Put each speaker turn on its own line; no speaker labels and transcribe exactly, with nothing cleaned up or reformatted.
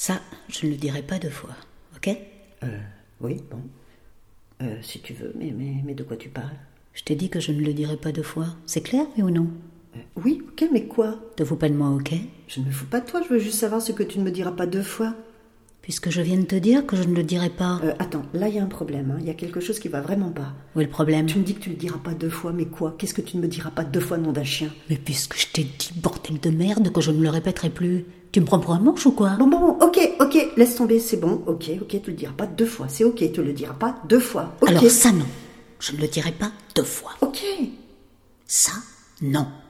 Ça, je ne le dirai pas deux fois, ok?
Euh, oui, bon. Euh, si tu veux, mais, mais, mais de quoi tu parles?
Je t'ai dit que je ne le dirai pas deux fois. C'est clair, oui ou non?
euh, Oui, ok, mais quoi?
Te fous pas de moi, ok?
Je ne me fous pas de toi, je veux juste savoir ce que tu ne me diras pas deux fois.
Puisque je viens de te dire que je ne le dirai pas.
Euh, attends, là il y a un problème, hein. Il y a quelque chose qui va vraiment pas.
Où est le problème?
Tu me dis que tu ne le diras pas deux fois, mais quoi? Qu'est-ce que tu ne me diras pas deux fois, nom d'un chien?
Mais puisque je t'ai dit, bordel de merde, que je ne le répéterai plus. Tu me prends pour un manche ou quoi?
Bon, bon, ok, ok, laisse tomber, c'est bon, ok, ok, tu le diras pas deux fois, c'est ok, tu le diras pas deux fois, ok.
Alors ça non, je ne le dirai pas deux fois.
Ok.
Ça, non.